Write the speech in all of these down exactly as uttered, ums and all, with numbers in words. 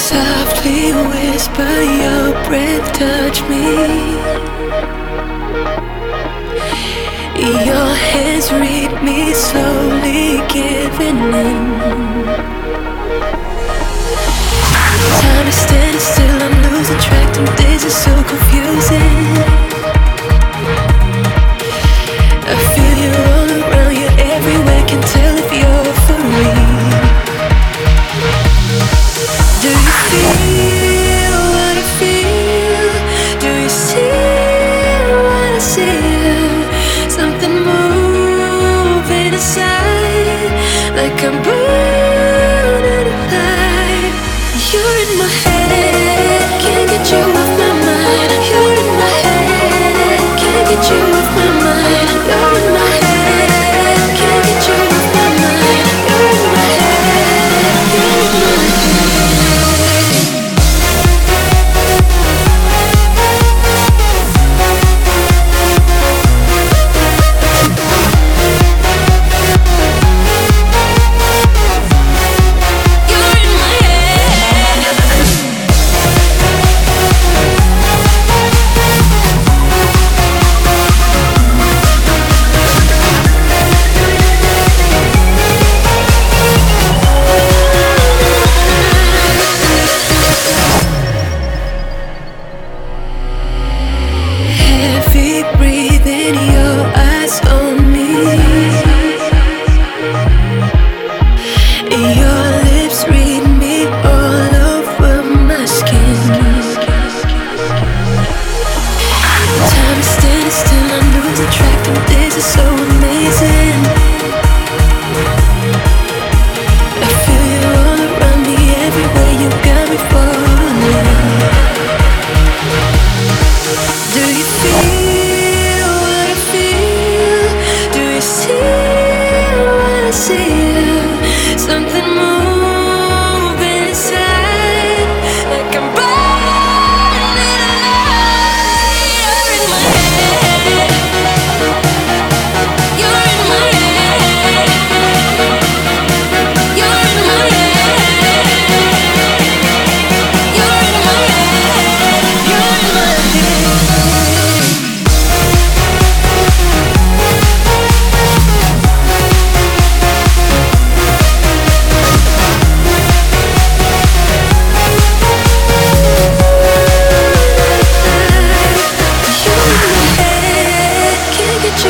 Softly whisper, your breath touch me. Your hands read me, slowly giving in. Time is standing still, I'm losing track. Them days are so confusing. I feel you all around, you're everywhere. Can't tell if you're for me. Do you feel what I feel? Do you see what I see? Something moving inside, like I'm burning alive. You're in my head, can't get you off my mind. You're in my head, can't get you off my mind. You're in my head, can't get you off my mind. You're in my head, you're in my head.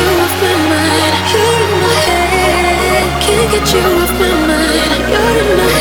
Get you off my mind. You're in my